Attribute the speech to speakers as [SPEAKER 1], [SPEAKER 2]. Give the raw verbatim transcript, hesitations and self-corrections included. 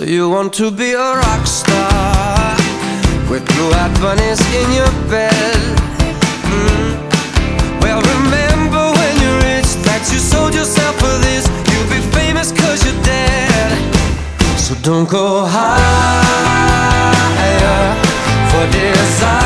[SPEAKER 1] You want to be a rock star with blue-eyed bunnies in your bed. mm. Well, remember when you're rich that you sold yourself for this. You'll be famous cause you're dead. So don't go higher for desire.